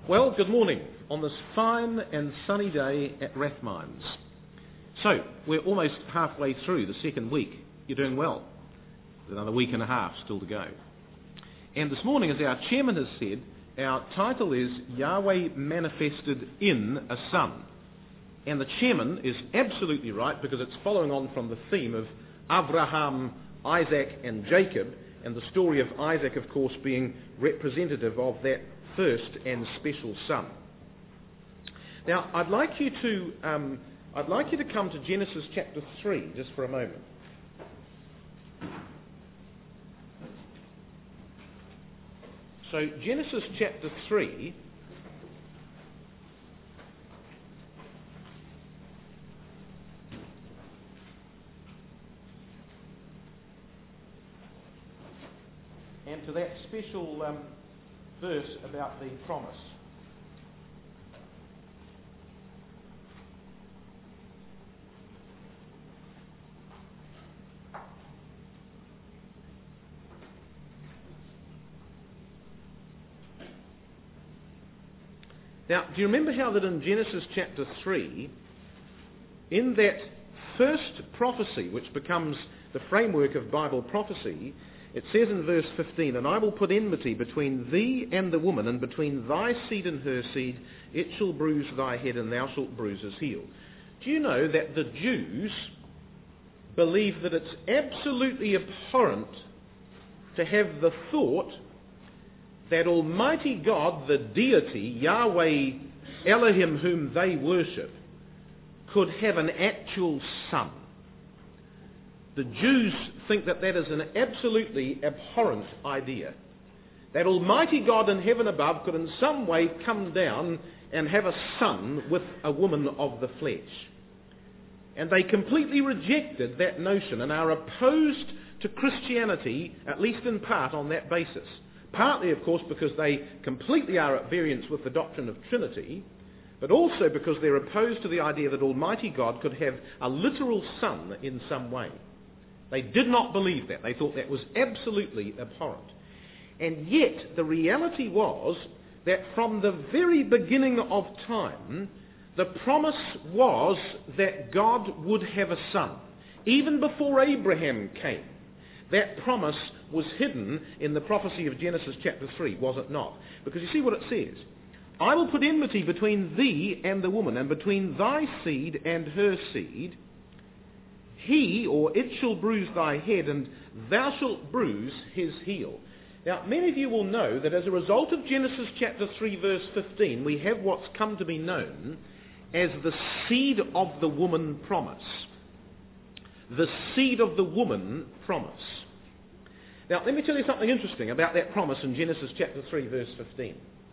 Well, good morning on this fine and sunny day at Rathmines. So, we're almost halfway through the second week. You're doing well. There's another week and a half still to go. And this morning, as our chairman has said, our title is Yahweh Manifested in a Son. And the chairman is absolutely right because it's following on from the theme of Abraham, Isaac and Jacob, and the story of Isaac, of course, being representative of that first and special son. Now, I'd like you to come to Genesis chapter 3 just for a moment. So, Genesis chapter 3. And to that special verse about the promise. Now, do you remember how that in Genesis chapter 3, in that first prophecy, which becomes the framework of Bible prophecy, it says in verse 15, "And I will put enmity between thee and the woman, and between thy seed and her seed. It shall bruise thy head, and thou shalt bruise his heel." Do you know that the Jews believe that it's absolutely abhorrent to have the thought that Almighty God, the deity, Yahweh Elohim, whom they worship, could have an actual son? The Jews think that that is an absolutely abhorrent idea. That Almighty God in heaven above could in some way come down and have a son with a woman of the flesh. And they completely rejected that notion and are opposed to Christianity, at least in part, on that basis. Partly, of course, because they completely are at variance with the doctrine of Trinity, but also because they're opposed to the idea that Almighty God could have a literal son in some way. They did not believe that. They thought that was absolutely abhorrent. And yet, the reality was that from the very beginning of time, the promise was that God would have a son. Even before Abraham came, that promise was hidden in the prophecy of Genesis chapter 3, was it not? Because you see what it says. "I will put enmity between thee and the woman, and between thy seed and her seed. He," or "it shall bruise thy head, and thou shalt bruise his heel." Now, many of you will know that as a result of Genesis chapter 3, verse 15, we have what's come to be known as the seed of the woman promise. The seed of the woman promise. Now, let me tell you something interesting about that promise in Genesis chapter 3, verse 15.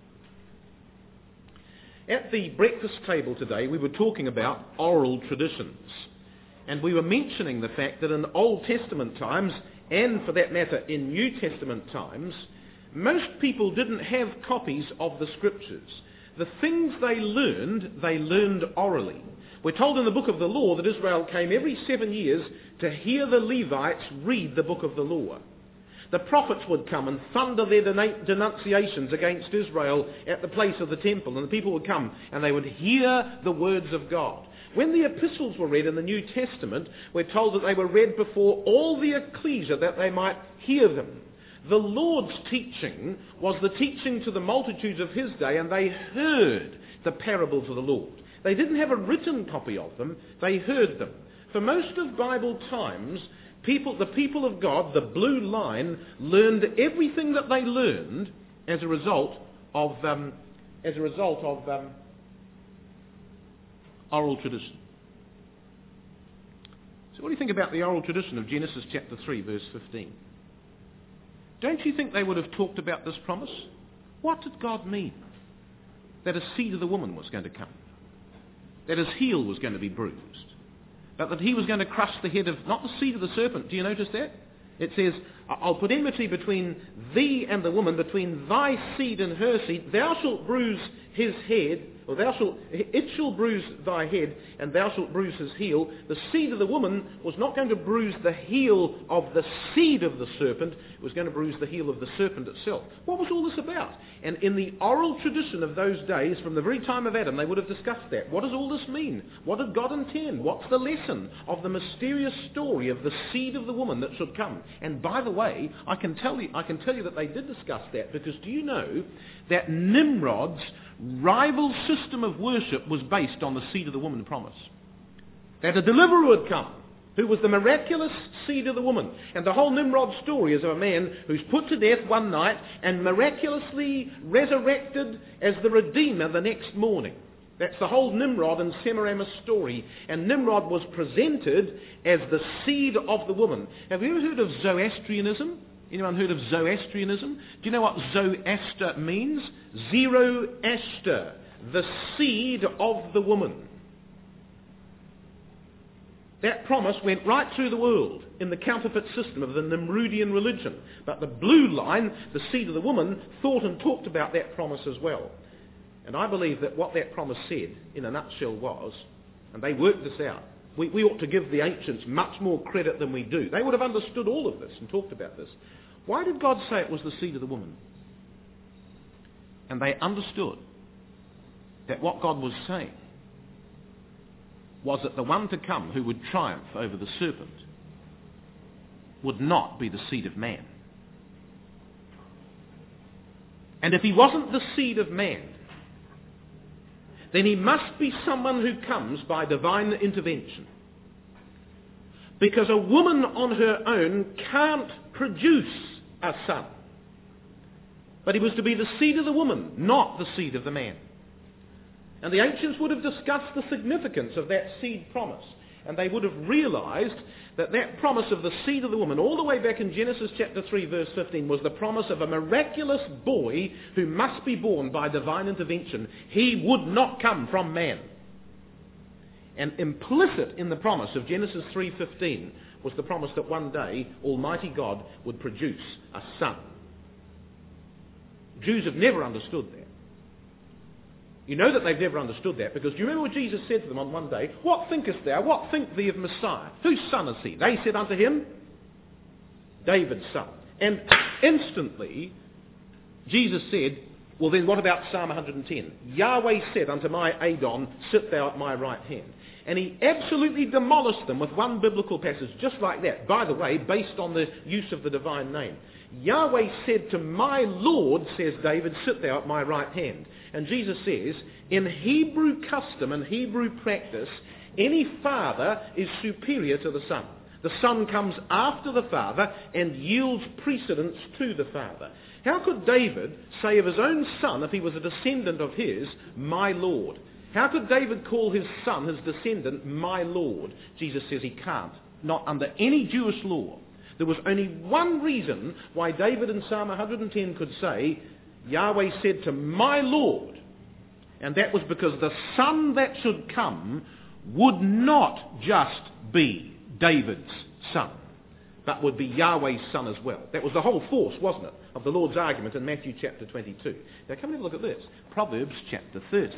At the breakfast table today, we were talking about oral traditions. And we were mentioning the fact that in Old Testament times, and for that matter in New Testament times, most people didn't have copies of the Scriptures. The things they learned orally. We're told in the book of the law that Israel came every 7 years to hear the Levites read the book of the law. The prophets would come and thunder their denunciations against Israel at the place of the temple, and the people would come and they would hear the words of God. When the epistles were read in the New Testament, we're told that they were read before all the ecclesia that they might hear them. The Lord's teaching was the teaching to the multitudes of his day, and they heard the parables of the Lord. They didn't have a written copy of them, they heard them. For most of Bible times, the people of God, the blue line, learned everything that they learned as a result of oral tradition. So what do you think about the oral tradition of Genesis chapter 3, verse 15? Don't you think they would have talked about this promise? What did God mean? That a seed of the woman was going to come. That his heel was going to be bruised. But that he was going to crush the head of, not the seed of the serpent. Do you notice that? It says, "I'll put enmity between thee and the woman, between thy seed and her seed. Thou shalt bruise his head, or it shall bruise thy head, and thou shalt bruise his heel. The seed of the woman was not going to bruise the heel of the seed of the serpent, it was going to bruise the heel of the serpent itself. What was all this about? And in the oral tradition of those days, from the very time of Adam, they would have discussed that. What does all this mean? What did God intend? What's the lesson of the mysterious story of the seed of the woman that should come? And by the way, I can tell you that they did discuss that, because do you know that Nimrod's rival system of worship was based on the seed of the woman promise? That a deliverer would come, who was the miraculous seed of the woman. And the whole Nimrod story is of a man who's put to death one night and miraculously resurrected as the Redeemer the next morning. That's the whole Nimrod and Semiramis story. And Nimrod was presented as the seed of the woman. Have you ever heard of Zoroastrianism? Anyone heard of Zoroastrianism? Do you know what Zoroaster means? Zoroaster, the seed of the woman. That promise went right through the world in the counterfeit system of the Nimrodian religion. But the blue line, the seed of the woman, thought and talked about that promise as well. And I believe that what that promise said, in a nutshell, was, and they worked this out, we ought to give the ancients much more credit than we do. They would have understood all of this and talked about this. Why did God say it was the seed of the woman? And they understood that what God was saying was that the one to come who would triumph over the serpent would not be the seed of man. And if he wasn't the seed of man, then he must be someone who comes by divine intervention. Because a woman on her own can't produce a son. But he was to be the seed of the woman, not the seed of the man. And the ancients would have discussed the significance of that seed promise. And they would have realized that that promise of the seed of the woman, all the way back in Genesis chapter 3, verse 15, was the promise of a miraculous boy who must be born by divine intervention. He would not come from man. And implicit in the promise of Genesis 3:15 was the promise that one day Almighty God would produce a son. Jews have never understood that. You know that they've never understood that, because do you remember what Jesus said to them on one day? What thinkest thou? What think thee of Messiah? Whose son is he? They said unto him, David's son. And instantly, Jesus said, well then what about Psalm 110? Yahweh said unto my Adon, sit thou at my right hand. And he absolutely demolished them with one biblical passage just like that. By the way, based on the use of the divine name. Yahweh said to my Lord, says David, sit thou at my right hand. And Jesus says, in Hebrew custom and Hebrew practice, any father is superior to the son. The son comes after the father and yields precedence to the father. How could David say of his own son, if he was a descendant of his, my Lord? How could David call his son, his descendant, my Lord? Jesus says he can't, not under any Jewish law. There was only one reason why David in Psalm 110 could say, Yahweh said to my Lord, and that was because the son that should come would not just be David's son, but would be Yahweh's son as well. That was the whole force, wasn't it, of the Lord's argument in Matthew chapter 22. Now come and have a look at this. Proverbs chapter 30.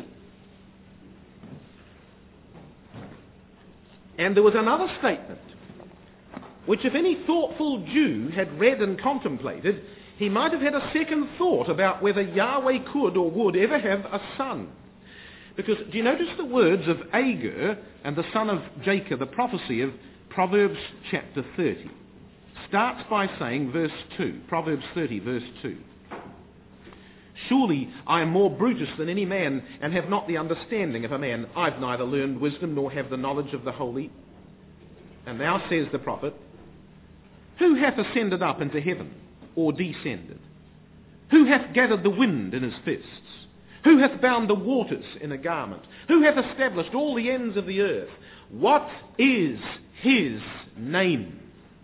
And there was another statement, which if any thoughtful Jew had read and contemplated, he might have had a second thought about whether Yahweh could or would ever have a son. Because do you notice the words of Agur and the son of Jacob, the prophecy of Proverbs chapter 30? Starts by saying, verse 2, Proverbs 30, verse 2. Surely I am more Brutus than any man, and have not the understanding of a man. I've neither learned wisdom nor have the knowledge of the holy. And now says the prophet, who hath ascended up into heaven, or descended? Who hath gathered the wind in his fists? Who hath bound the waters in a garment? Who hath established all the ends of the earth? What is his name?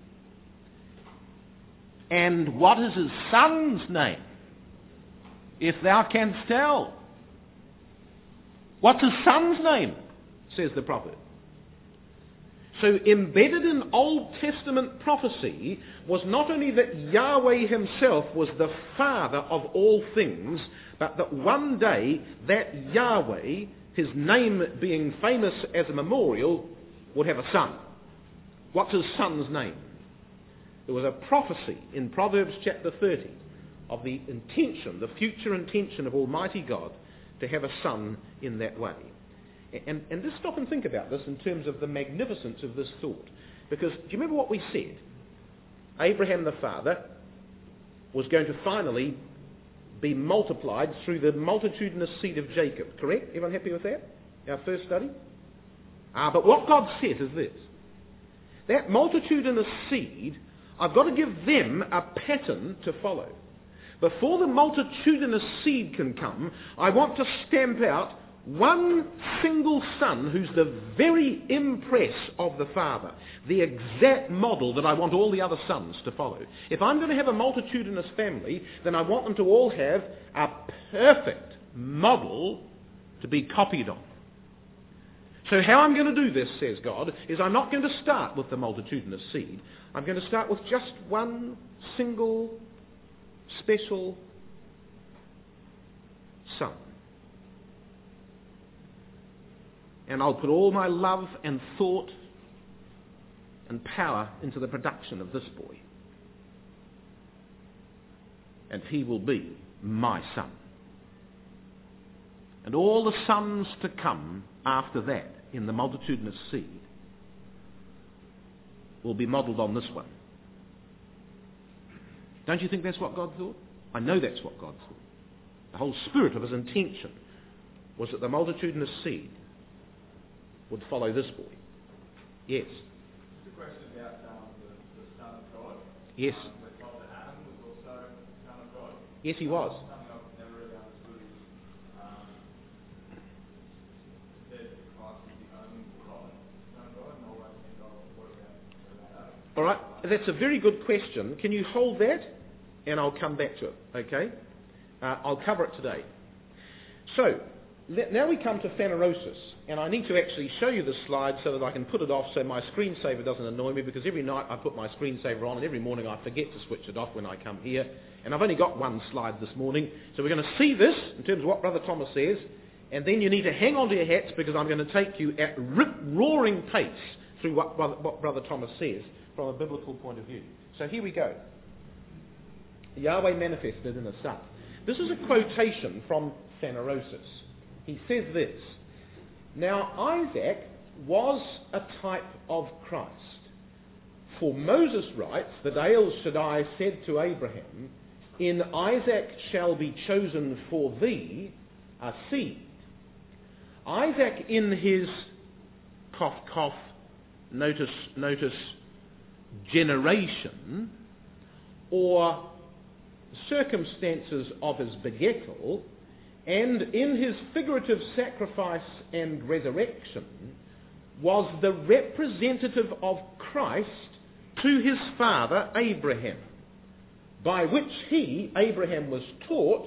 And what is his son's name? If thou canst tell. What's his son's name? Says the prophet. So embedded in Old Testament prophecy was not only that Yahweh himself was the Father of all things, but that one day that Yahweh, his name being famous as a memorial, would have a son. What's his son's name? There was a prophecy in Proverbs chapter 30 of the intention, the future intention of Almighty God to have a son in that way. And just stop and think about this in terms of the magnificence of this thought. Because do you remember what we said? Abraham the father was going to finally be multiplied through the multitudinous seed of Jacob. Correct? Everyone happy with that? Our first study? But what God says is this. That multitudinous seed, I've got to give them a pattern to follow. Before the multitudinous seed can come, I want to stamp out one single son who's the very impress of the Father, the exact model that I want all the other sons to follow. If I'm going to have a multitudinous family, then I want them to all have a perfect model to be copied on. So how I'm going to do this, says God, is I'm not going to start with the multitudinous seed. I'm going to start with just one single special son. And I'll put all my love and thought and power into the production of this boy. And he will be my son. And all the sons to come after that in the multitudinous seed will be modelled on this one. Don't you think that's what God thought? I know that's what God thought. The whole spirit of his intention was that the multitudinous seed would follow this boy. Yes. Just a question about the Son of God. Yes. Where Father Adam was also Son of God. Yes, he was. Something I've never really understood is that Christ is the only God, Son of God, and always think, what about Adam? All right, that's a very good question. Can you hold that? And I'll come back to it, okay? I'll cover it today. So, now we come to phanerosis, and I need to actually show you the slide so that I can put it off so my screensaver doesn't annoy me, because every night I put my screensaver on and every morning I forget to switch it off when I come here, and I've only got one slide this morning. So we're going to see this in terms of what Brother Thomas says, and then you need to hang on to your hats because I'm going to take you at rip-roaring pace through what Brother Thomas says from a biblical point of view. So here we go. Yahweh manifested in a son. This is a quotation from phanerosis. He says this, "Now Isaac was a type of Christ. For Moses writes that El Shaddai said to Abraham, 'In Isaac shall be chosen for thee a seed.' Isaac in his notice generation or circumstances of his begettal, and in his figurative sacrifice and resurrection, was the representative of Christ to his father Abraham, by which he, Abraham, was taught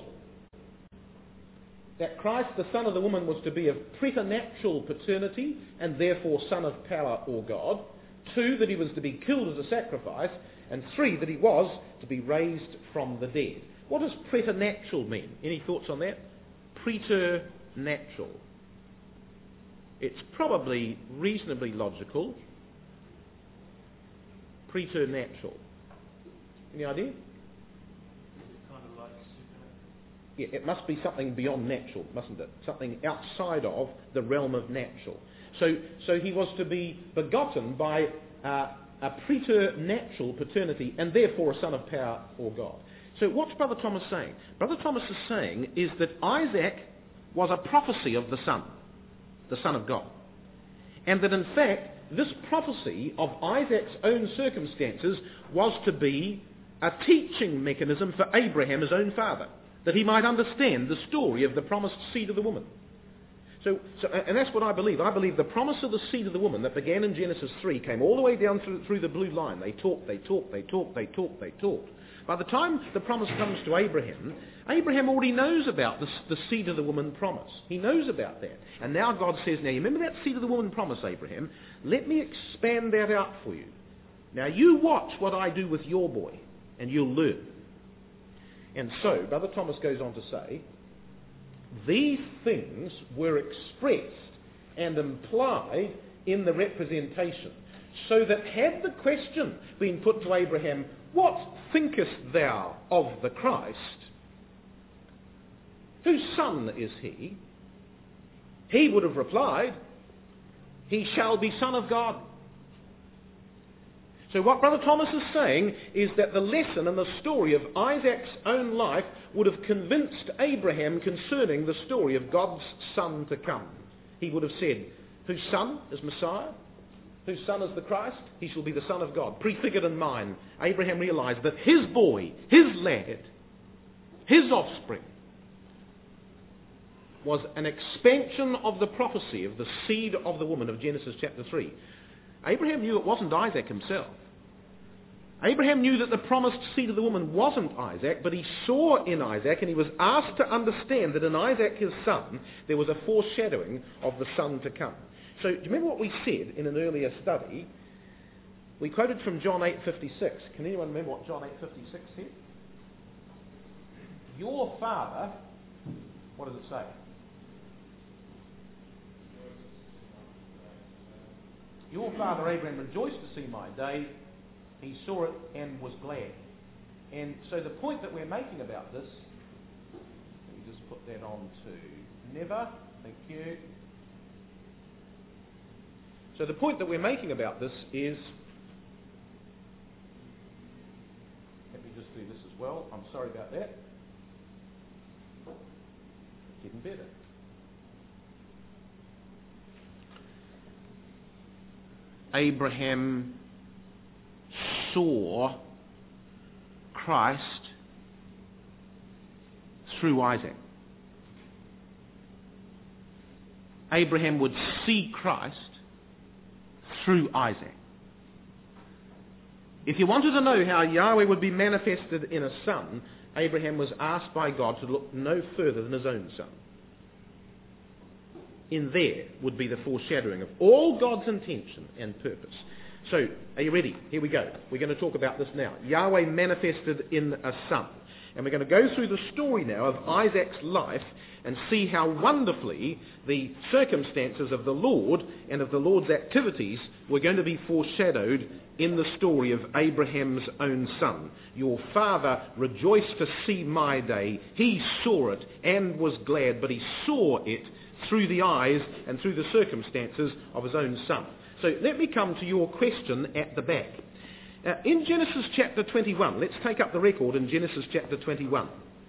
that Christ, the son of the woman, was to be of preternatural paternity and therefore son of power or God. 2, that he was to be killed as a sacrifice, and 3, that he was to be raised from the dead." What does preternatural mean? Any thoughts on that? Preternatural. It's probably reasonably logical. Preternatural. Any idea? Is it kind of like supernatural? Yeah, it must be something beyond natural, mustn't it? Something outside of the realm of natural. So he was to be begotten by a preternatural paternity and therefore a son of power or God. So what's Brother Thomas saying? Brother Thomas is saying is that Isaac was a prophecy of the Son of God. And that in fact, this prophecy of Isaac's own circumstances was to be a teaching mechanism for Abraham, his own father, that he might understand the story of the promised seed of the woman. And that's what I believe. I believe the promise of the seed of the woman that began in Genesis 3 came all the way down through the blue line. They talked. By the time the promise comes to Abraham, Abraham already knows about the seed of the woman promise. He knows about that. And now God says, now you remember that seed of the woman promise, Abraham? Let me expand that out for you. Now you watch what I do with your boy, and you'll learn. And so, Brother Thomas goes on to say, these things were expressed and implied in the representation, so that had the question been put to Abraham, what thinkest thou of the Christ? Whose son is he? He would have replied, he shall be Son of God. So what Brother Thomas is saying is that the lesson and the story of Isaac's own life would have convinced Abraham concerning the story of God's son to come. He would have said, whose son is Messiah? Whose son is the Christ? He shall be the Son of God. Prefigured in mind, Abraham realized that his boy, his lad, his offspring, was an expansion of the prophecy of the seed of the woman of Genesis chapter 3. Abraham knew it wasn't Isaac himself. Abraham knew that the promised seed of the woman wasn't Isaac, but he saw in Isaac, and he was asked to understand that in Isaac, his son, there was a foreshadowing of the son to come. So do you remember what we said in an earlier study? We quoted from John 8:56. Can anyone remember what John 8:56 said? Your father, what does it say? Your father Abraham rejoiced to see my day. He saw it and was glad. And so the point that we're making about this, let me just put that on to never. Thank you. So the point that we're making about this is, let me just do this as well. I'm sorry about that. Getting better. Abraham saw Christ through Isaac. Abraham would see Christ through Isaac. If you wanted to know how Yahweh would be manifested in a son, Abraham was asked by God to look no further than his own son. In there would be the foreshadowing of all God's intention and purpose. So, are you ready? Here we go. We're going to talk about this now. Yahweh manifested in a son. And we're going to go through the story now of Isaac's life and see how wonderfully the circumstances of the Lord and of the Lord's activities were going to be foreshadowed in the story of Abraham's own son. Your father rejoiced to see my day. He saw it and was glad, but he saw it through the eyes and through the circumstances of his own son. So let me come to your question at the back. In Genesis chapter 21, let's take up the record in Genesis chapter 21.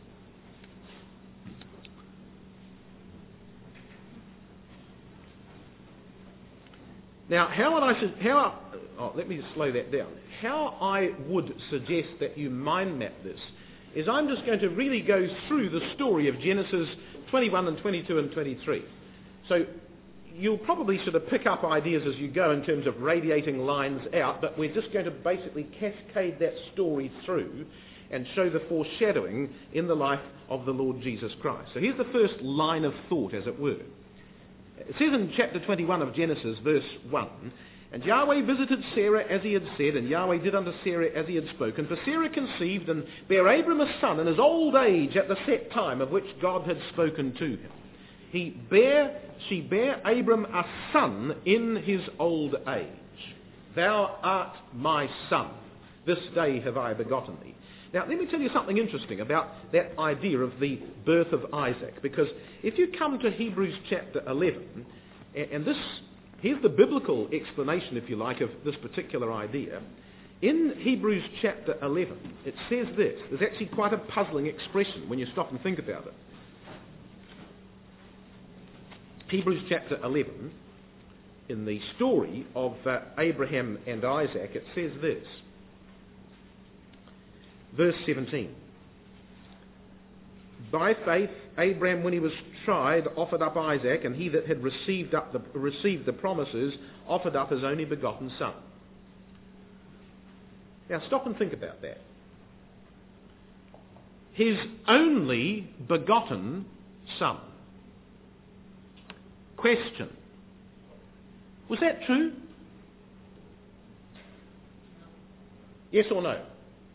Now, let me just slow that down. How I would suggest that you mind map this is I'm just going to really go through the story of Genesis 21 and 22 and 23. So you'll probably sort of pick up ideas as you go in terms of radiating lines out, but we're just going to basically cascade that story through and show the foreshadowing in the life of the Lord Jesus Christ. So here's the first line of thought, as it were. It says in chapter 21 of Genesis, verse 1, and Yahweh visited Sarah as he had said, and Yahweh did unto Sarah as he had spoken. For Sarah conceived and bare Abram a son in his old age at the set time of which God had spoken to him. She bare Abram a son in his old age. Thou art my son. This day have I begotten thee. Now, let me tell you something interesting about that idea of the birth of Isaac. Because if you come to Hebrews chapter 11, and here's the biblical explanation, if you like, of this particular idea. In Hebrews chapter 11, it says this. There's actually quite a puzzling expression when you stop and think about it. Hebrews chapter 11, in the story of Abraham and Isaac, it says this. Verse 17. by faith, Abraham, when he was tried, offered up Isaac, and he that had received the promises offered up his only begotten son. Now stop and think about that. His only begotten son. Question. Was that true? Yes or no?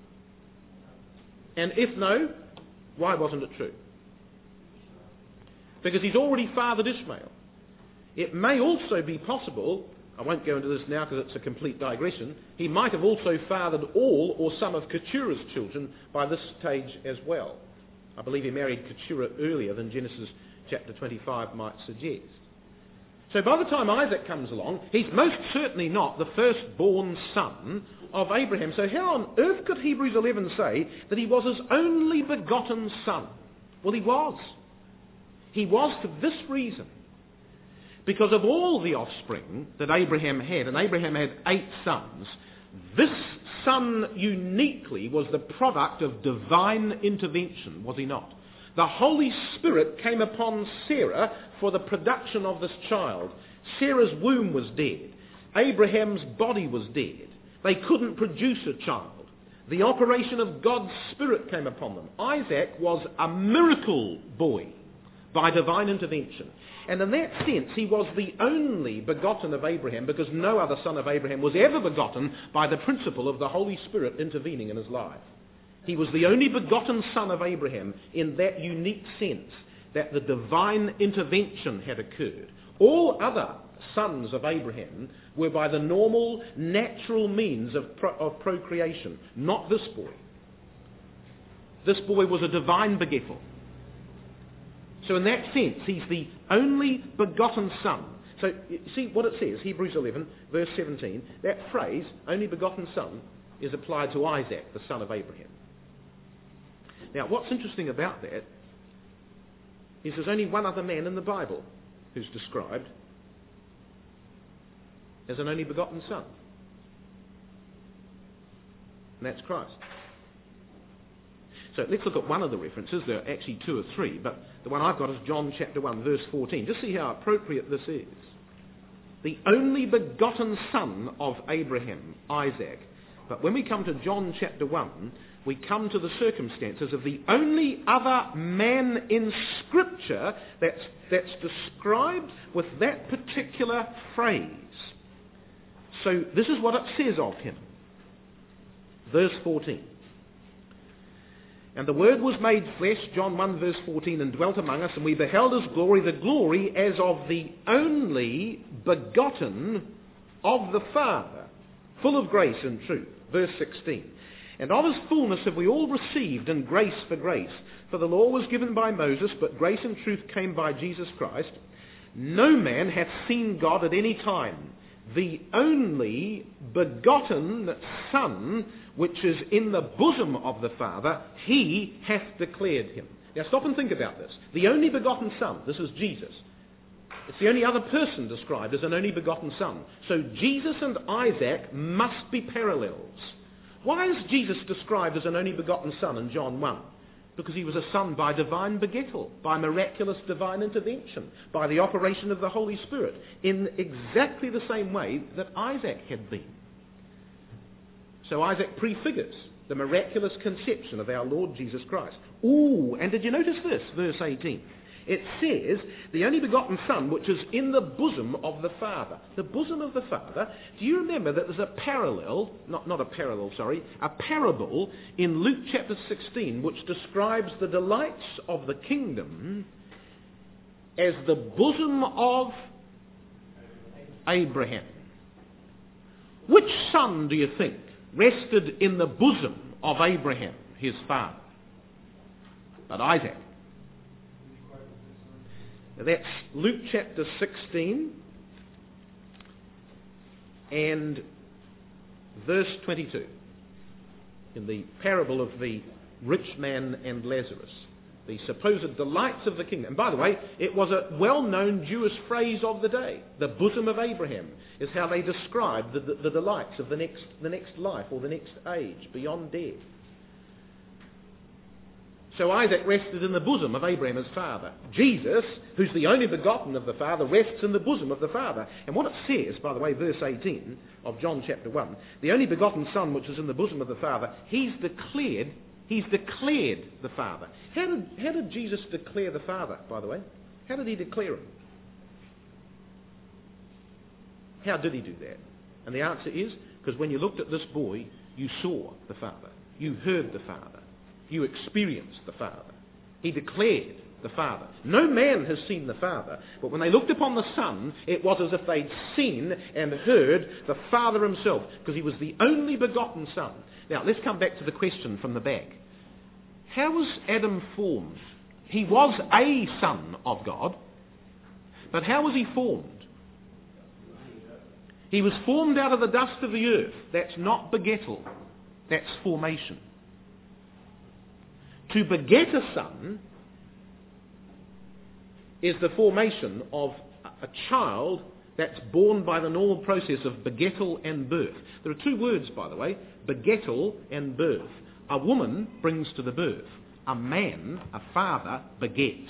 And if no, why wasn't it true? Because he's already fathered Ishmael. It may also be possible, I won't go into this now because it's a complete digression, he might have also fathered all or some of Keturah's children by this stage as well. I believe he married Keturah earlier than Genesis chapter 25 might suggest. So by the time Isaac comes along, he's most certainly not the firstborn son of Abraham. So how on earth could Hebrews 11 say that he was his only begotten son? Well, he was. He was for this reason. Because of all the offspring that Abraham had, and Abraham had 8 sons, this son uniquely was the product of divine intervention, was he not? The Holy Spirit came upon Sarah for the production of this child. Sarah's womb was dead. Abraham's body was dead. They couldn't produce a child. The operation of God's Spirit came upon them. Isaac was a miracle boy by divine intervention. And in that sense, he was the only begotten of Abraham because no other son of Abraham was ever begotten by the principle of the Holy Spirit intervening in his life. He was the only begotten son of Abraham in that unique sense that the divine intervention had occurred. All other sons of Abraham were by the normal, natural means of procreation, not this boy. This boy was a divine begettal. So in that sense, he's the only begotten son. So see what it says, Hebrews 11, verse 17, that phrase, only begotten son, is applied to Isaac, the son of Abraham. Now, what's interesting about that is there's only one other man in the Bible who's described as an only begotten son. And that's Christ. So let's look at one of the references. There are actually 2 or 3, but the one I've got is John chapter 1, verse 14. Just see how appropriate this is. The only begotten son of Abraham, Isaac. But when we come to John chapter 1, we come to the circumstances of the only other man in Scripture that's described with that particular phrase. So this is what it says of him. Verse 14. And the Word was made flesh, John 1 verse 14, and dwelt among us, and we beheld his glory, the glory as of the only begotten of the Father, full of grace and truth. Verse 16. And of his fullness have we all received, and grace for grace. For the law was given by Moses, but grace and truth came by Jesus Christ. No man hath seen God at any time. The only begotten Son, which is in the bosom of the Father, he hath declared him. Now stop and think about this. The only begotten Son, this is Jesus. It's the only other person described as an only begotten Son. So Jesus and Isaac must be parallels. Why is Jesus described as an only begotten son in John 1? Because he was a son by divine begettal, by miraculous divine intervention, by the operation of the Holy Spirit, in exactly the same way that Isaac had been. So Isaac prefigures the miraculous conception of our Lord Jesus Christ. Ooh, and did you notice this? Verse 18. It says, the only begotten Son, which is in the bosom of the Father. The bosom of the Father. Do you remember that there's a parallel, a parable in Luke chapter 16, which describes the delights of the kingdom as the bosom of Abraham. Which son do you think rested in the bosom of Abraham, his father? But Isaac. That's Luke chapter 16 and verse 22 in the parable of the rich man and Lazarus, the supposed delights of the kingdom. And by the way, it was a well-known Jewish phrase of the day. The bosom of Abraham is how they described the delights of the next life or the next age beyond death. So Isaac rested in the bosom of Abraham his father. Jesus, who's the only begotten of the Father, rests in the bosom of the Father. And what it says, by the way, verse 18 of John chapter 1, the only begotten Son which is in the bosom of the Father, he's declared the Father. How did Jesus declare the Father, by the way? How did he declare him? How did he do that? And the answer is, because when you looked at this boy, you saw the Father. You heard the Father. You experienced the Father. He declared the Father. No man has seen the Father, but when they looked upon the Son, it was as if they'd seen and heard the Father himself, because he was the only begotten Son. Now, let's come back to the question from the back. How was Adam formed? He was a son of God, but how was he formed? He was formed out of the dust of the earth. That's not begettal. That's formation. To beget a son is the formation of a child that's born by the normal process of begettal and birth. There are two words, by the way, begettal and birth. A woman brings to the birth. A man, a father, begets.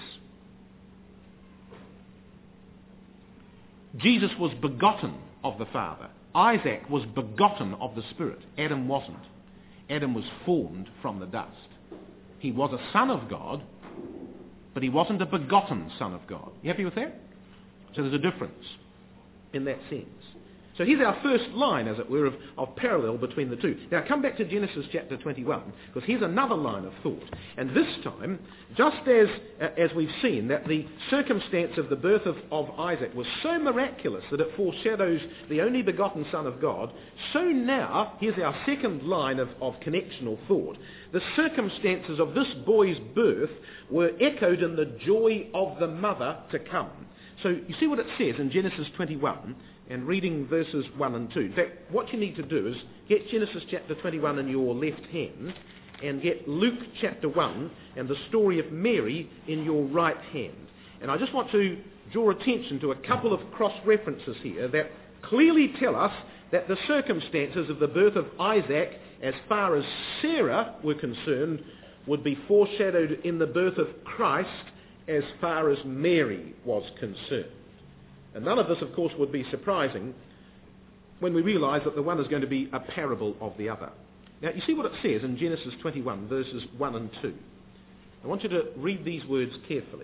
Jesus was begotten of the Father. Isaac was begotten of the Spirit. Adam wasn't. Adam was formed from the dust. He was a son of God, but he wasn't a begotten son of God. You happy with that? So there's a difference in that sense. So here's our first line, as it were, of parallel between the two. Now come back to Genesis chapter 21, because here's another line of thought. And this time, just as we've seen that the circumstance of the birth of Isaac was so miraculous that it foreshadows the only begotten Son of God, so now, here's our second line of connectional thought. The circumstances of this boy's birth were echoed in the joy of the mother to come. So you see what it says in Genesis 21, and reading verses 1 and 2. In fact, what you need to do is get Genesis chapter 21 in your left hand, and get Luke chapter 1 and the story of Mary in your right hand. And I just want to draw attention to a couple of cross-references here that clearly tell us that the circumstances of the birth of Isaac, as far as Sarah were concerned, would be foreshadowed in the birth of Christ as far as Mary was concerned. And none of this, of course, would be surprising when we realise that the one is going to be a parable of the other. Now, you see what it says in Genesis 21, verses 1 and 2. I want you to read these words carefully.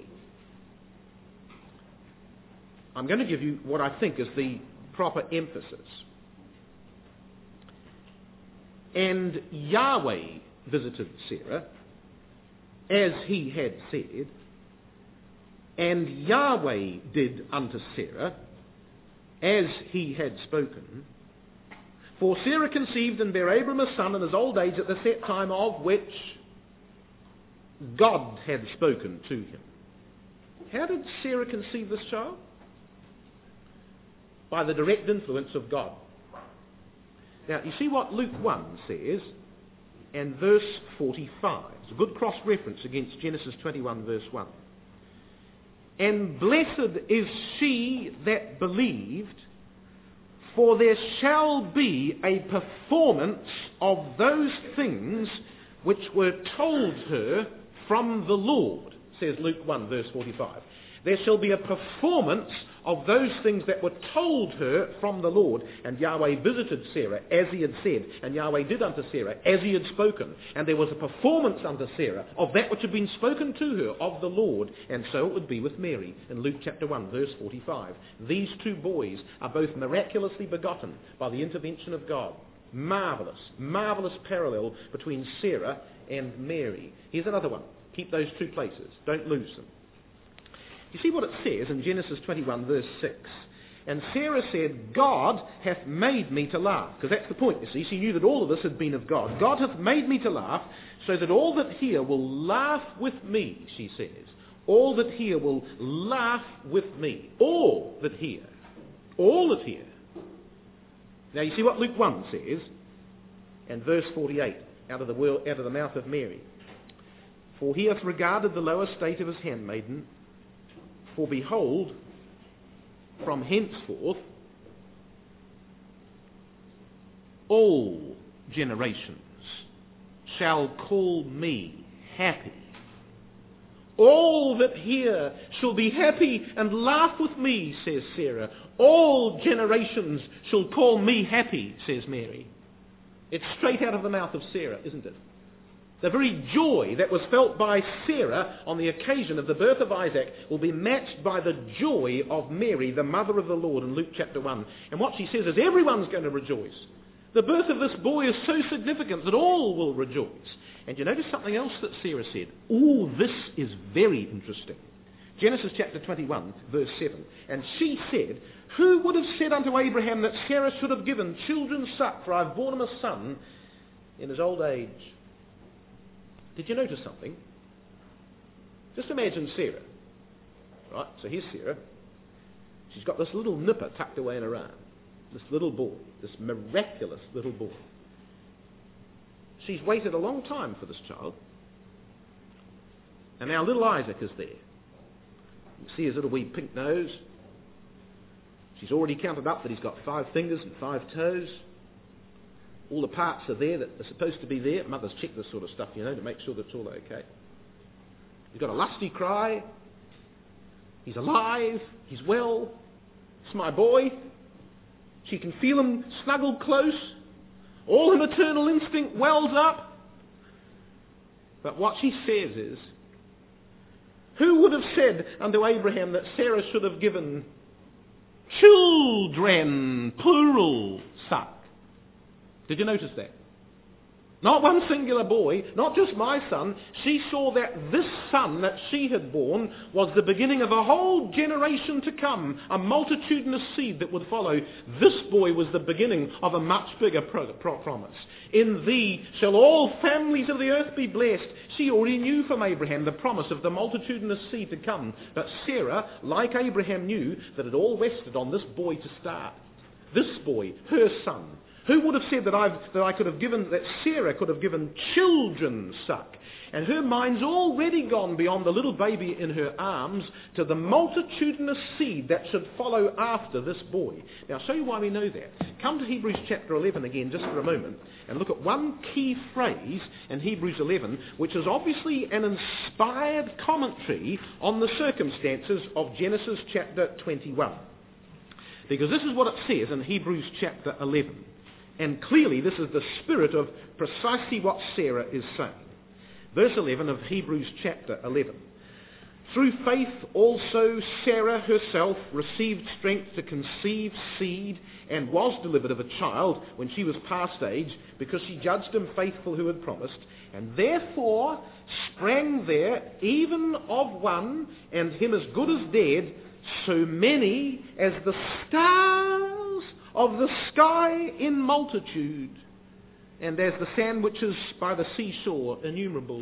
I'm going to give you what I think is the proper emphasis. And Yahweh visited Sarah, as he had said, and Yahweh did unto Sarah as he had spoken. For Sarah conceived and bare Abram a son in his old age at the set time of which God had spoken to him. How did Sarah conceive this child? By the direct influence of God. Now, you see what Luke 1 says, and verse 45. It's a good cross-reference against Genesis 21, verse 1. And blessed is she that believed, for there shall be a performance of those things which were told her from the Lord, says Luke 1, verse 45. There shall be a performance of those things that were told her from the Lord. And Yahweh visited Sarah as he had said, and Yahweh did unto Sarah as he had spoken. And there was a performance unto Sarah of that which had been spoken to her of the Lord. And so it would be with Mary in Luke chapter 1, verse 45. These two boys are both miraculously begotten by the intervention of God. Marvellous, marvellous parallel between Sarah and Mary. Here's another one. Keep those two places. Don't lose them. You see what it says in Genesis 21, verse 6. And Sarah said, God hath made me to laugh. Because that's the point, you see. She knew that all of this had been of God. God hath made me to laugh, so that all that hear will laugh with me, she says. All that hear will laugh with me. All that hear. All that hear. Now you see what Luke 1 says, and verse 48, out of the mouth of Mary. For he hath regarded the low estate of his handmaiden, for behold, from henceforth, all generations shall call me happy. All that hear shall be happy and laugh with me, says Sarah. All generations shall call me happy, says Mary. It's straight out of the mouth of Sarah, isn't it? The very joy that was felt by Sarah on the occasion of the birth of Isaac will be matched by the joy of Mary, the mother of the Lord, in Luke chapter 1. And what she says is everyone's going to rejoice. The birth of this boy is so significant that all will rejoice. And you notice something else that Sarah said? Oh, this is very interesting. Genesis chapter 21, verse 7. And she said, who would have said unto Abraham that Sarah should have given children suck, for I have borne him a son in his old age? Did you notice something? Just imagine Sarah. Right, so here's Sarah. She's got this little nipper tucked away in her arm. This little boy, this miraculous little boy. She's waited a long time for this child. And now little Isaac is there. You see his little wee pink nose. She's already counted up that he's got 5 fingers and 5 toes. All the parts are there that are supposed to be there. Mothers check this sort of stuff, to make sure that it's all okay. He's got a lusty cry. He's alive. He's well. It's my boy. She can feel him snuggled close. All her maternal instinct wells up. But what she says is, who would have said unto Abraham that Sarah should have given children, plural, suck? Did you notice that? Not one singular boy, not just my son. She saw that this son that she had borne was the beginning of a whole generation to come, a multitudinous seed that would follow. This boy was the beginning of a much bigger promise. In thee shall all families of the earth be blessed. She already knew from Abraham the promise of the multitudinous seed to come. But Sarah, like Abraham, knew that it all rested on this boy to start. This boy, her son. Who would have said that Sarah could have given children suck? And her mind's already gone beyond the little baby in her arms to the multitudinous seed that should follow after this boy. Now, I'll show you why we know that. Come to Hebrews chapter 11 again just for a moment and look at one key phrase in Hebrews 11, which is obviously an inspired commentary on the circumstances of Genesis chapter 21. Because this is what it says in Hebrews chapter 11. And clearly this is the spirit of precisely what Sarah is saying. Verse 11 of Hebrews chapter 11. Through faith also Sarah herself received strength to conceive seed and was delivered of a child when she was past age, because she judged him faithful who had promised, and therefore sprang there even of one, and him as good as dead, so many as the stars of the sky in multitude, and as the sandwiches by the seashore innumerable.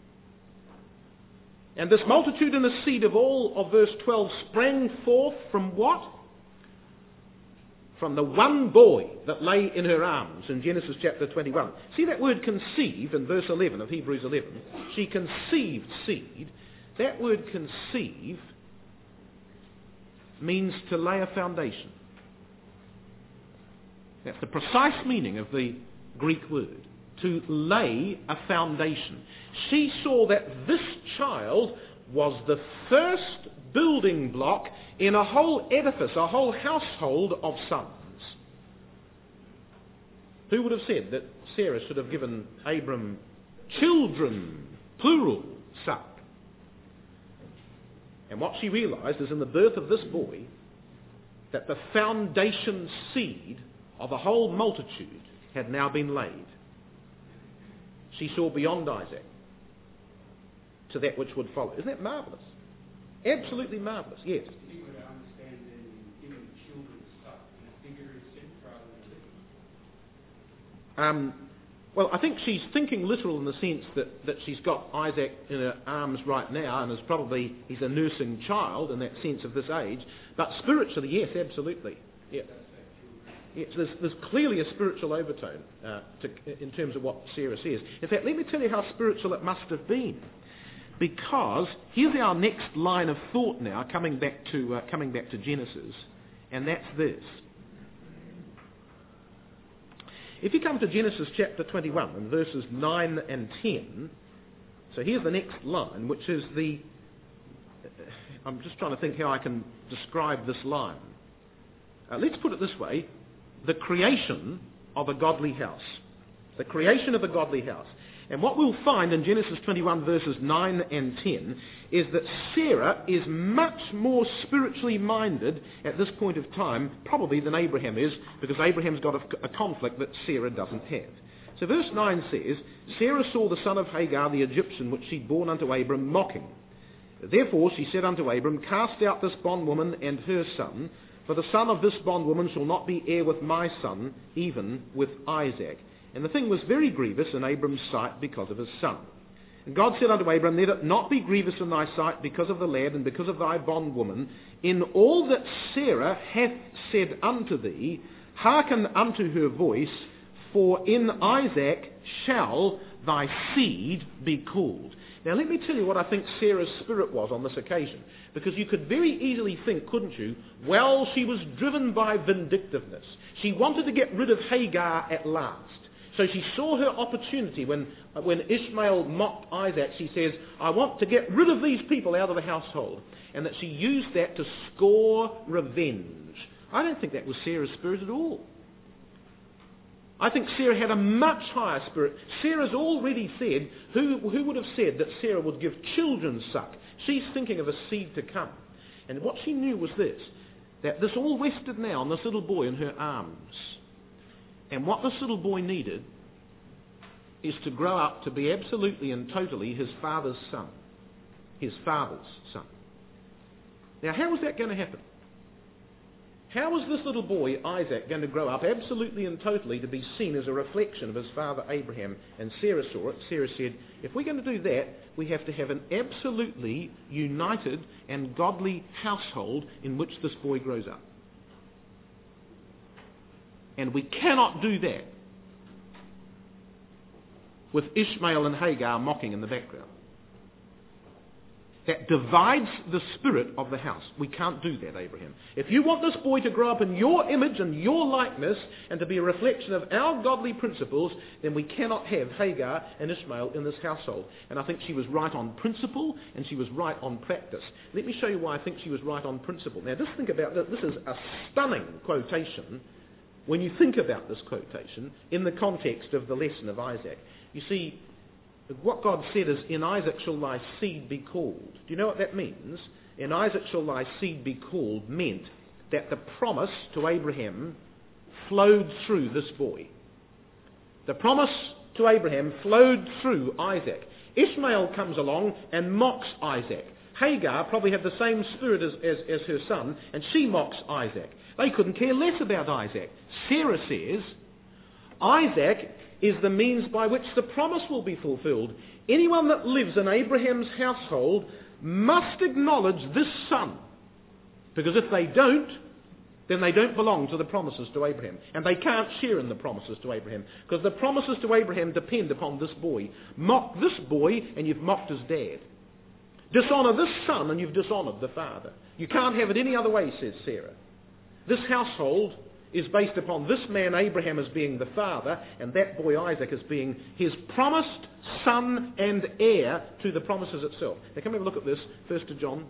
And this multitudinous seed of all of verse 12 sprang forth from what? From the one boy that lay in her arms in Genesis chapter 21. See that word conceive in verse 11 of Hebrews 11. She conceived seed. That word conceive means to lay a foundation. That's the precise meaning of the Greek word, to lay a foundation. She saw that this child was the first building block in a whole edifice, a whole household of sons. Who would have said that Sarah should have given Abram children, plural, suck? And what she realized is in the birth of this boy that the foundation seed of a whole multitude had now been laid. She saw beyond Isaac to that which would follow. Isn't that marvellous? Absolutely marvellous, yes. You would understand that giving children stuff in a figurative sense rather than literal. Well, I think she's thinking literal in the sense that she's got Isaac in her arms right now and he's a nursing child in that sense of this age. But spiritually, yes, absolutely. Yeah. Yes, there's clearly a spiritual overtone in terms of what Sarah says. In fact, let me tell you how spiritual it must have been. Because here's our next line of thought now, coming back to Genesis, and that's this. If you come to Genesis chapter 21 and verses 9 and 10, so here's the next line, which is the I'm just trying to think how I can describe this line. Let's put it this way. The creation of a godly house. The creation of a godly house. And what we'll find in Genesis 21 verses 9 and 10 is that Sarah is much more spiritually minded at this point of time probably than Abraham is, because Abraham's got a conflict that Sarah doesn't have. So verse 9 says, Sarah saw the son of Hagar the Egyptian, which she'd borne unto Abram, mocking. Therefore she said unto Abram, cast out this bondwoman and her son, for the son of this bondwoman shall not be heir with my son, even with Isaac. And the thing was very grievous in Abram's sight because of his son. And God said unto Abram, let it not be grievous in thy sight because of the lad and because of thy bondwoman. In all that Sarah hath said unto thee, hearken unto her voice, for in Isaac shall thy seed be called. Now let me tell you what I think Sarah's spirit was on this occasion. Because you could very easily think, couldn't you, well, she was driven by vindictiveness. She wanted to get rid of Hagar at last. So she saw her opportunity when Ishmael mocked Isaac. She says, I want to get rid of these people out of the household. And that she used that to score revenge. I don't think that was Sarah's spirit at all. I think Sarah had a much higher spirit. Sarah's already said, who would have said that Sarah would give children suck? She's thinking of a seed to come. And what she knew was this, that this all rested now on this little boy in her arms. And what this little boy needed is to grow up to be absolutely and totally his father's son. His father's son. Now, how was that going to happen? How was this little boy, Isaac, going to grow up absolutely and totally to be seen as a reflection of his father Abraham? And Sarah saw it. Sarah said, if we're going to do that, we have to have an absolutely united and godly household in which this boy grows up. And we cannot do that with Ishmael and Hagar mocking in the background. That divides the spirit of the house. We can't do that, Abraham. If you want this boy to grow up in your image and your likeness and to be a reflection of our godly principles, then we cannot have Hagar and Ishmael in this household. And I think she was right on principle and she was right on practice. Let me show you why I think she was right on principle. Now just think about that. This is a stunning quotation when you think about this quotation in the context of the lesson of Isaac. You see, what God said is, in Isaac shall thy seed be called. Do you know what that means? In Isaac shall thy seed be called meant that the promise to Abraham flowed through this boy. The promise to Abraham flowed through Isaac. Ishmael comes along and mocks Isaac. Hagar probably had the same spirit as her son, and she mocks Isaac. They couldn't care less about Isaac. Sarah says, Isaac is the means by which the promise will be fulfilled. Anyone that lives in Abraham's household must acknowledge this son. Because if they don't, then they don't belong to the promises to Abraham. And they can't share in the promises to Abraham. Because the promises to Abraham depend upon this boy. Mock this boy and you've mocked his dad. Dishonour this son and you've dishonoured the father. You can't have it any other way, says Sarah. This household is based upon this man Abraham as being the father and that boy Isaac as being his promised son and heir to the promises itself. Now come and have a look at this. 1 John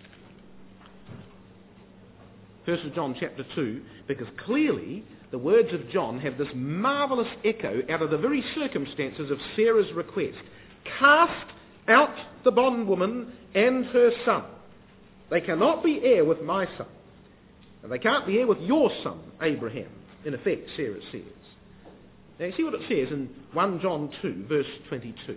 chapter 2, because clearly the words of John have this marvellous echo out of the very circumstances of Sarah's request. Cast out the bondwoman and her son. They cannot be heir with my son. And they can't be heir with your son, Abraham. In effect, Sarah says. Now you see what it says in 1 John 2, verse 22.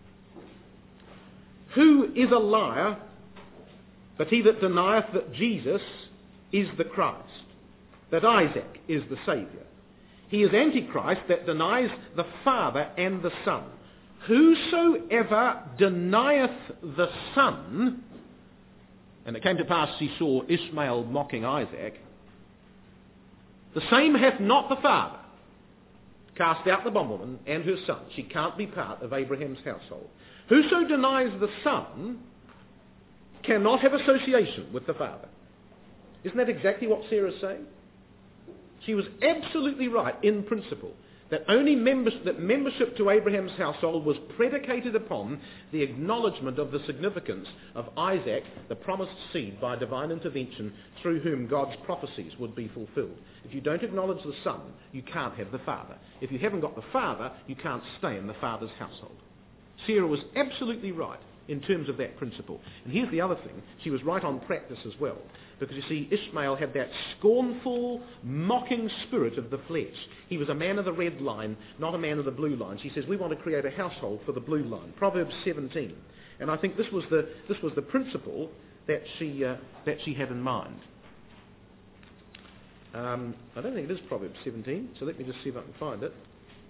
Who is a liar, but he that denieth that Jesus is the Christ, that Isaac is the Saviour. He is Antichrist that denies the Father and the Son. Whosoever denieth the Son, and it came to pass he saw Ishmael mocking Isaac, the same hath not the Father. Cast out the bondwoman and her son. She can't be part of Abraham's household. Whoso denies the Son cannot have association with the Father. Isn't that exactly what Sarah's saying? She was absolutely right in principle. that membership to Abraham's household was predicated upon the acknowledgement of the significance of Isaac, the promised seed by divine intervention through whom God's prophecies would be fulfilled. If you don't acknowledge the son, you can't have the father. If you haven't got the father, you can't stay in the father's household. Sarah was absolutely right in terms of that principle. And here's the other thing, she was right on practice as well. Because you see, Ishmael had that scornful, mocking spirit of the flesh. He was a man of the red line, not a man of the blue line. She says, we want to create a household for the blue line. Proverbs 17. And I think this was the principle that she had in mind. I don't think it is Proverbs 17, so let me just see if I can find it.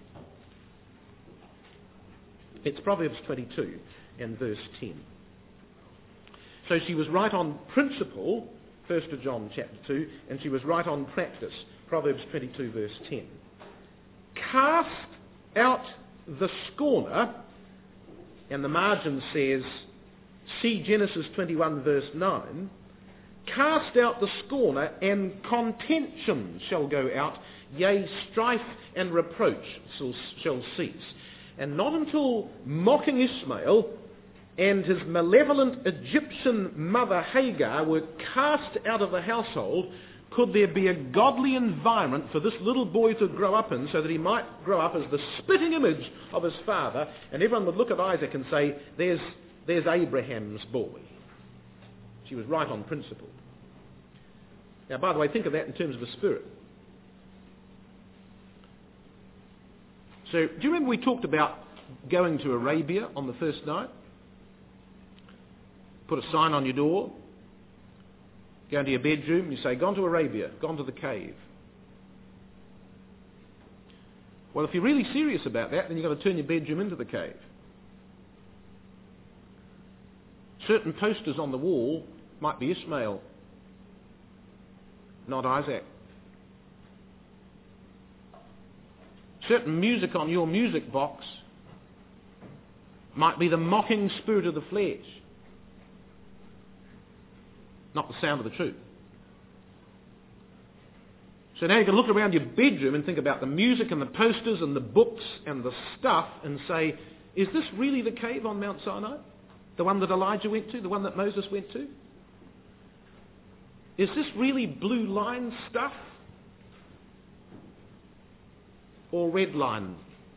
It's Proverbs 22 and verse 10. So she was right on principle, 1 John chapter 2, and she was right on practice, Proverbs 22 verse 10. Cast out the scorner, and the margin says, see Genesis 21 verse 9, cast out the scorner, and contention shall go out, yea, strife and reproach shall cease. And not until mocking Ishmael and his malevolent Egyptian mother Hagar were cast out of the household could there be a godly environment for this little boy to grow up in, so that he might grow up as the spitting image of his father, and everyone would look at Isaac and say, there's Abraham's boy. She was right on principle. Now, by the way, think of that in terms of a spirit. So, do you remember we talked about going to Arabia on the first night? Put a sign on your door, go into your bedroom, and you say, gone to Arabia, gone to the cave. Well, if you're really serious about that, then you've got to turn your bedroom into the cave. Certain posters on the wall might be Ishmael, not Isaac. Certain music on your music box might be the mocking spirit of the flesh, not the sound of the truth. So now you can look around your bedroom and think about the music and the posters and the books and the stuff and say, is this really the cave on Mount Sinai? The one that Elijah went to? The one that Moses went to? Is this really blue line stuff? Or red line?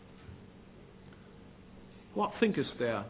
What thinkest thou?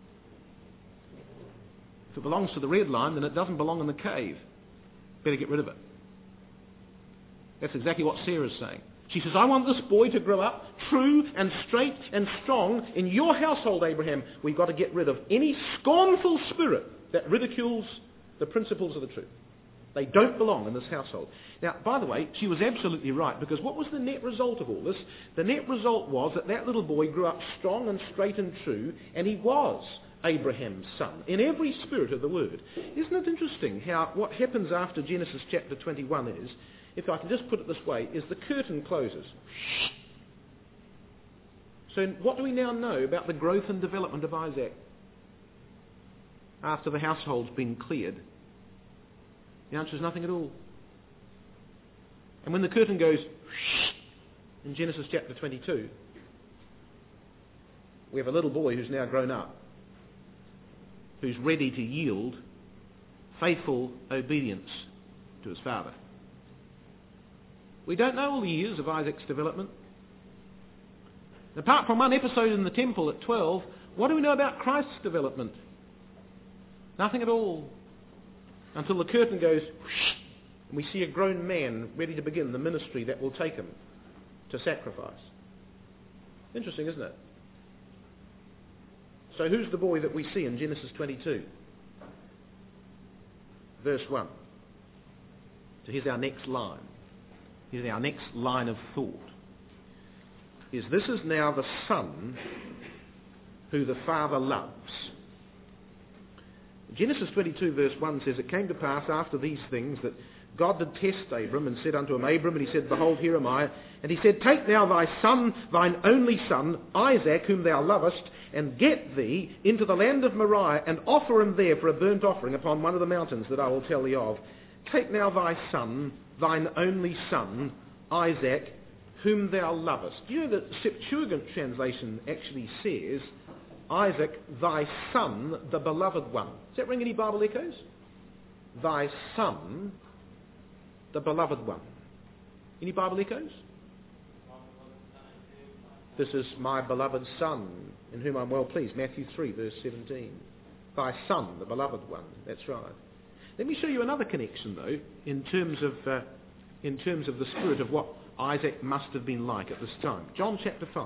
If it belongs to the red line, then it doesn't belong in the cave. Better get rid of it. That's exactly what Sarah's saying. She says, I want this boy to grow up true and straight and strong in your household, Abraham. We've got to get rid of any scornful spirit that ridicules the principles of the truth. They don't belong in this household. Now, by the way, she was absolutely right, because what was the net result of all this? The net result was that little boy grew up strong and straight and true, and he was Abraham's son, in every spirit of the word. Isn't it interesting how what happens after Genesis chapter 21 is, if I can just put it this way, is the curtain closes. So what do we now know about the growth and development of Isaac after the household's been cleared? The answer is nothing at all. And when the curtain goes in Genesis chapter 22, we have a little boy who's now grown up, who's ready to yield faithful obedience to his father. We don't know all the years of Isaac's development. Apart from one episode in the temple at 12, what do we know about Christ's development? Nothing at all. Until the curtain goes and we see a grown man ready to begin the ministry that will take him to sacrifice. Interesting, isn't it? So who's the boy that we see in Genesis 22? Verse 1. So here's our next line. Here's our next line of thought. This is now the son who the father loves. Genesis 22 verse 1 says, it came to pass after these things that God did test Abram and said unto him, Abram, and he said, behold, here am I. And he said, take now thy son, thine only son, Isaac, whom thou lovest, and get thee into the land of Moriah, and offer him there for a burnt offering upon one of the mountains that I will tell thee of. Take now thy son, thine only son, Isaac, whom thou lovest. Do you know that the Septuagint translation actually says, Isaac, thy son, the beloved one? Does that ring any Bible echoes? Thy son, the beloved one. Any Bible echoes? This is my beloved son, in whom I'm well pleased. Matthew 3, verse 17. Thy son, the beloved one. That's right. Let me show you another connection, though, in terms of the spirit of what Isaac must have been like at this time. John chapter 5.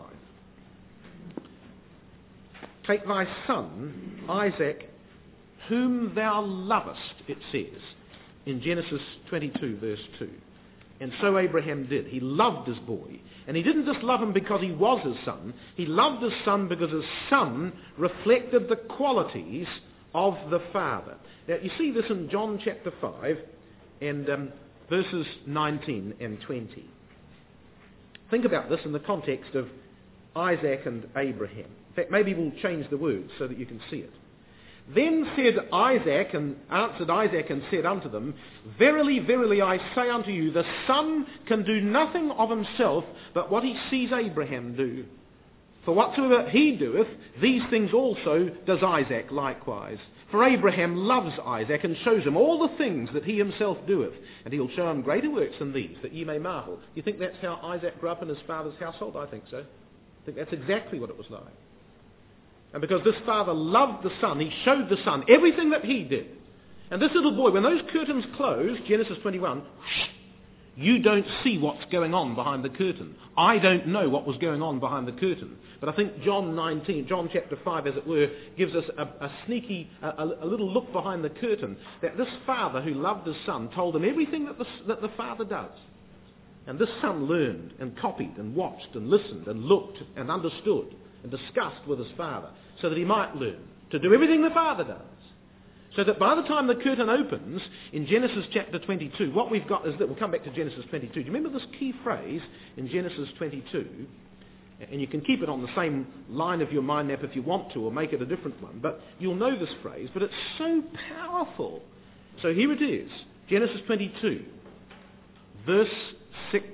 Take thy son, Isaac, whom thou lovest, it says, in Genesis 22, verse 2. And so Abraham did. He loved his boy. And he didn't just love him because he was his son. He loved his son because his son reflected the qualities of the father. Now, you see this in John chapter 5 and verses 19 and 20. Think about this in the context of Isaac and Abraham. In fact, maybe we'll change the words so that you can see it. Then answered Isaac and said unto them, Verily, verily, I say unto you, the son can do nothing of himself but what he sees Abraham do. For whatsoever he doeth, these things also does Isaac likewise. For Abraham loves Isaac and shows him all the things that he himself doeth, and he will show him greater works than these, that ye may marvel. You think that's how Isaac grew up in his father's household? I think so. I think that's exactly what it was like. And because this father loved the son, he showed the son everything that he did. And this little boy, when those curtains closed, Genesis 21, you don't see what's going on behind the curtain. I don't know what was going on behind the curtain. But I think John chapter 5, as it were, gives us a little look behind the curtain, that this father who loved his son told him everything that the father does. And this son learned and copied and watched and listened and looked and understood and discussed with his father, so that he might learn to do everything the father does. So that by the time the curtain opens in Genesis chapter 22, what we've got is that, we'll come back to Genesis 22. Do you remember this key phrase in Genesis 22? And you can keep it on the same line of your mind map if you want to, or make it a different one. But you'll know this phrase, but it's so powerful. So here it is, Genesis 22, verse 6.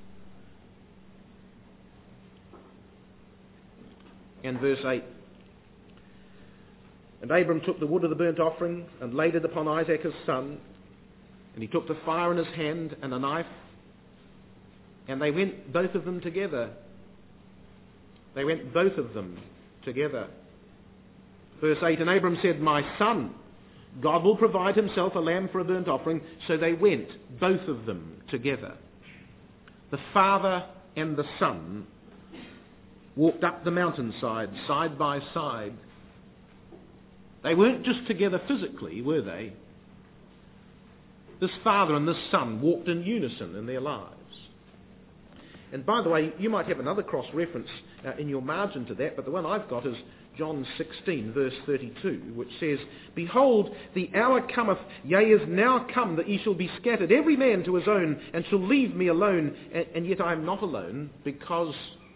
And verse 8. And Abram took the wood of the burnt offering and laid it upon Isaac his son. And he took the fire in his hand and a knife. And they went both of them together. They went both of them together. Verse 8. And Abram said, My son, God will provide himself a lamb for a burnt offering. So they went, both of them together. The father and the son walked up the mountainside, side by side. They weren't just together physically, were they? This father and this son walked in unison in their lives. And by the way, you might have another cross-reference in your margin to that, but the one I've got is John 16, verse 32, which says, Behold, the hour cometh, yea, is now come, that ye shall be scattered, every man to his own, and shall leave me alone, and yet I am not alone, because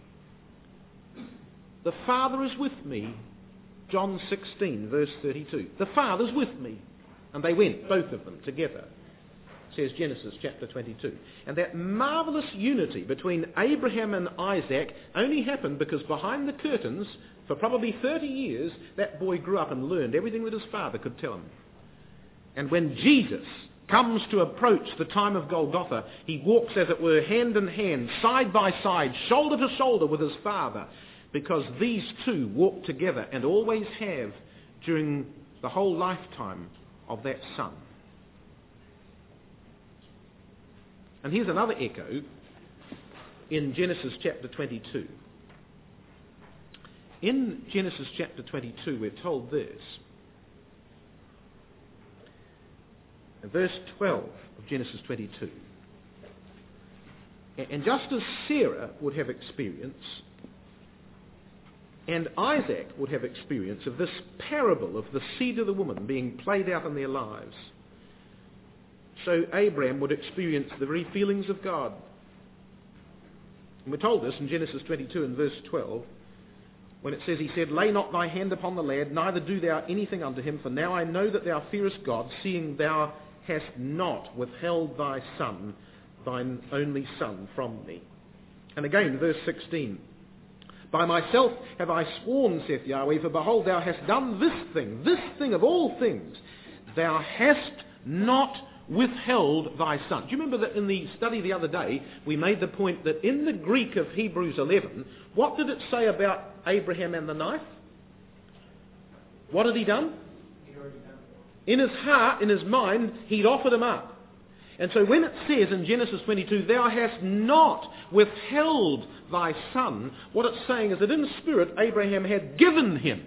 the Father is with me. John 16, verse 32. The Father's with me. And they went, both of them, together, says Genesis chapter 22. And that marvelous unity between Abraham and Isaac only happened because behind the curtains, for probably 30 years, that boy grew up and learned everything that his father could tell him. And when Jesus comes to approach the time of Golgotha, he walks, as it were, hand in hand, side by side, shoulder to shoulder with his father, because these two walk together and always have during the whole lifetime of that son. And here's another echo in Genesis chapter 22. In Genesis chapter 22, we're told this. In verse 12 of Genesis 22. And just as Sarah would have experience, and Isaac would have experience of this parable of the seed of the woman being played out in their lives, so Abraham would experience the very feelings of God. And we're told this in Genesis 22 and verse 12, when it says, He said, Lay not thy hand upon the lad, neither do thou anything unto him, for now I know that thou fearest God, seeing thou hast not withheld thy son, thine only son, from me. And again, verse 16. By myself have I sworn, saith Yahweh, for behold, thou hast done this thing of all things. Thou hast not withheld thy son. Do you remember that in the study the other day, we made the point that in the Greek of Hebrews 11, what did it say about Abraham and the knife? What had he done? In his heart, in his mind, he'd offered him up. And so when it says in Genesis 22, thou hast not withheld thy son, what it's saying is that in spirit Abraham had given him.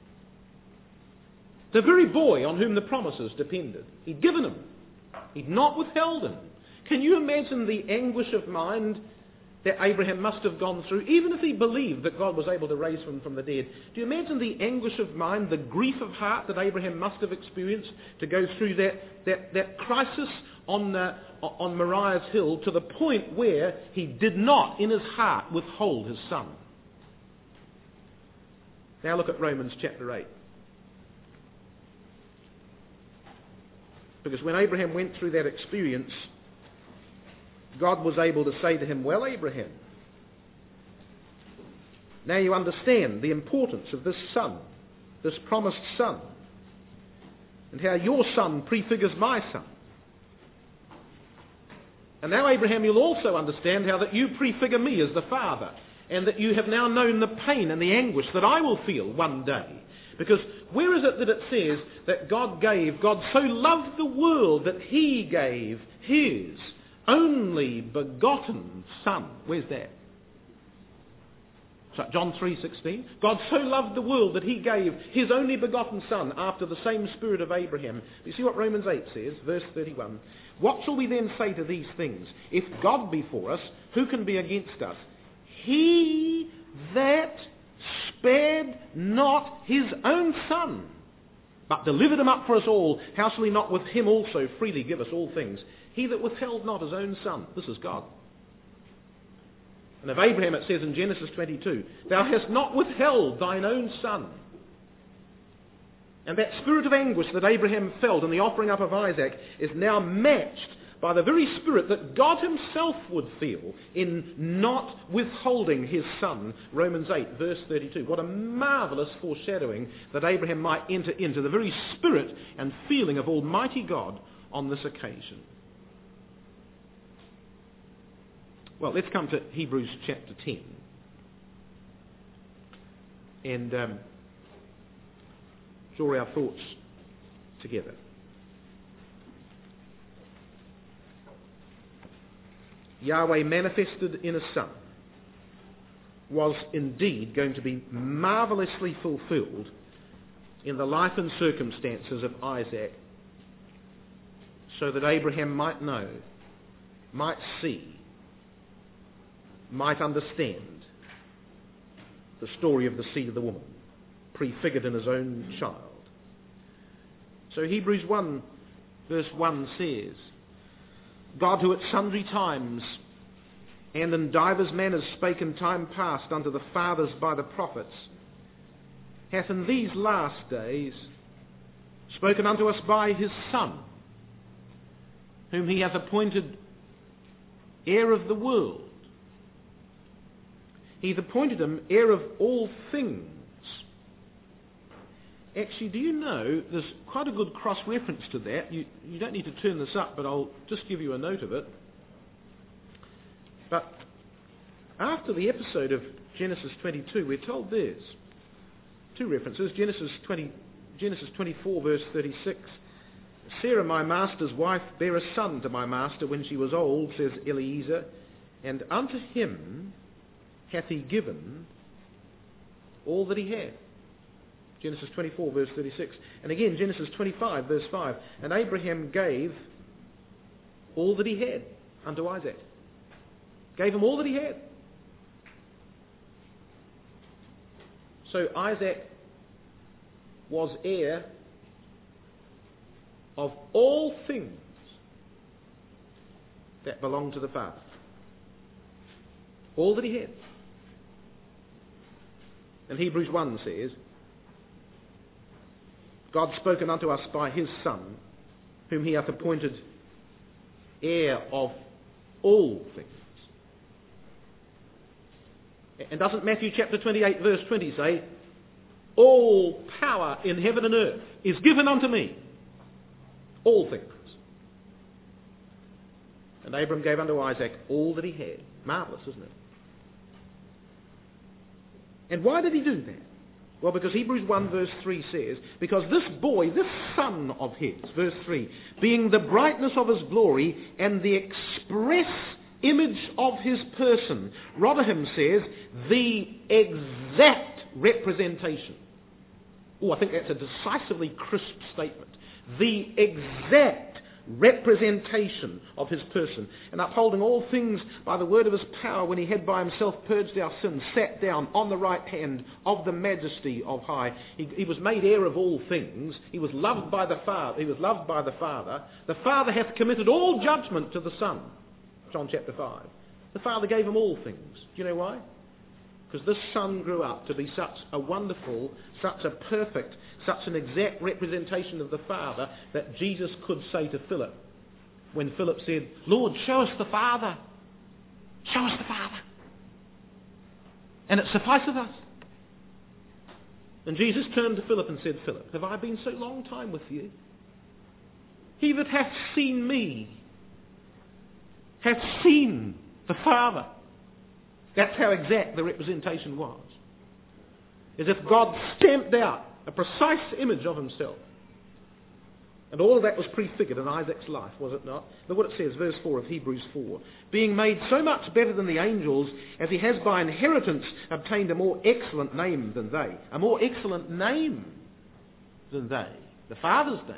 The very boy on whom the promises depended. He'd given him. He'd not withheld him. Can you imagine the anguish of mind that Abraham must have gone through, even if he believed that God was able to raise him from the dead? Do you imagine the anguish of mind, the grief of heart that Abraham must have experienced to go through that crisis on Moriah's hill to the point where he did not, in his heart, withhold his son? Now look at Romans chapter 8. Because when Abraham went through that experience, God was able to say to him, well, Abraham, now you understand the importance of this son, this promised son, and how your son prefigures my son. And now, Abraham, you'll also understand how that you prefigure me as the father, and that you have now known the pain and the anguish that I will feel one day. Because where is it that it says that God so loved the world that he gave his only begotten son? Where's that? So John 3:16. God so loved the world that he gave his only begotten son after the same spirit of Abraham. You see what Romans 8 says, verse 31. What shall we then say to these things? If God be for us, who can be against us? He that spared not his own son, but delivered him up for us all, how shall he not with him also freely give us all things? He that withheld not his own son. This is God. And of Abraham it says in Genesis 22, thou hast not withheld thine own son. And that spirit of anguish that Abraham felt in the offering up of Isaac is now matched by the very spirit that God himself would feel in not withholding his son. Romans 8, verse 32. What a marvellous foreshadowing that Abraham might enter into the very spirit and feeling of Almighty God on this occasion. Well, let's come to Hebrews chapter 10. And draw our thoughts together. Yahweh manifested in a son was indeed going to be marvellously fulfilled in the life and circumstances of Isaac, so that Abraham might know, might see, might understand the story of the seed of the woman, prefigured in his own child. So Hebrews 1 verse 1 says, God, who at sundry times and in divers manners spake in time past unto the fathers by the prophets, hath in these last days spoken unto us by his Son, whom he hath appointed heir of the world. He hath appointed him heir of all things. Actually, do you know, there's quite a good cross-reference to that. You don't need to turn this up, but I'll just give you a note of it. But after the episode of Genesis 22, we're told there's two references. Genesis 24, verse 36. Sarah, my master's wife, bare a son to my master when she was old, says Eliezer, and unto him hath he given all that he had. Genesis 24, verse 36. And again, Genesis 25, verse 5. And Abraham gave all that he had unto Isaac. Gave him all that he had. So Isaac was heir of all things that belonged to the Father. All that he had. And Hebrews 1 says, God spoken unto us by his Son, whom he hath appointed heir of all things. And doesn't Matthew chapter 28 verse 20 say, all power in heaven and earth is given unto me. All things. And Abram gave unto Isaac all that he had. Marvellous, isn't it? And why did he do that? Well, because Hebrews 1 verse 3 says, because this boy, this son of his, verse 3, being the brightness of his glory and the express image of his person, Rotherham says, the exact representation. Oh, I think that's a decisively crisp statement. The exact representation of his person, and upholding all things by the word of his power, when he had by himself purged our sins, sat down on the right hand of the majesty of high. He was made heir of all things. He was loved by the Father. The Father hath committed all judgment to the Son. John chapter 5. The Father gave him all things. Do you know why? Because this Son grew up to be such a wonderful, such a perfect, such an exact representation of the Father that Jesus could say to Philip, when Philip said, Lord, show us the Father. Show us the Father. And it sufficeth us. And Jesus turned to Philip and said, Philip, have I been so long time with you? He that hath seen me hath seen the Father. That's how exact the representation was. As if God stamped out a precise image of himself. And all of that was prefigured in Isaac's life, was it not? Look what it says, verse 4 of Hebrews 4. Being made so much better than the angels, as he has by inheritance obtained a more excellent name than they. A more excellent name than they. The Father's name.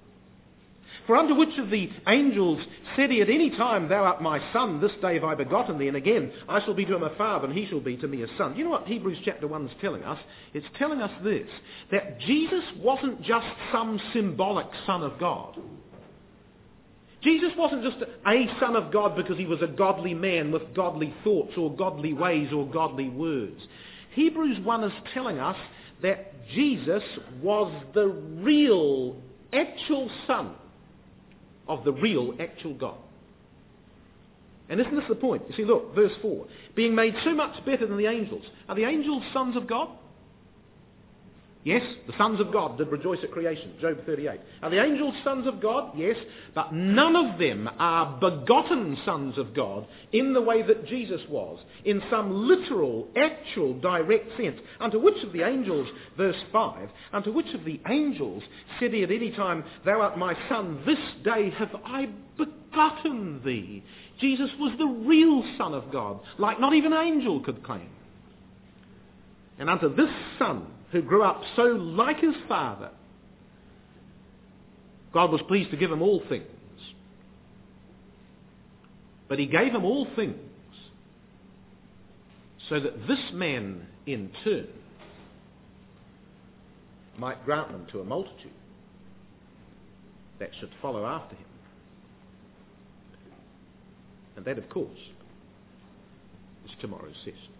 For unto which of the angels said he at any time, Thou art my son, this day have I begotten thee, and again I shall be to him a father, and he shall be to me a son. You know what Hebrews chapter 1 is telling us? It's telling us this, that Jesus wasn't just some symbolic son of God. Jesus wasn't just a son of God because he was a godly man with godly thoughts or godly ways or godly words. Hebrews 1 is telling us that Jesus was the real, actual son of the real, actual God. And isn't this the point? You see, look, verse 4. Being made so much better than the angels. Are the angels sons of God? Yes, the sons of God did rejoice at creation. Job 38. Are the angels sons of God? Yes, but none of them are begotten sons of God in the way that Jesus was, in some literal, actual, direct sense. Unto which of the angels, verse 5, unto which of the angels said he at any time, Thou art my son, this day have I begotten thee. Jesus was the real Son of God, like not even an angel could claim. And unto this Son, who grew up so like his Father, God was pleased to give him all things. But he gave him all things so that this man in turn might grant them to a multitude that should follow after him. And that, of course, is tomorrow's session.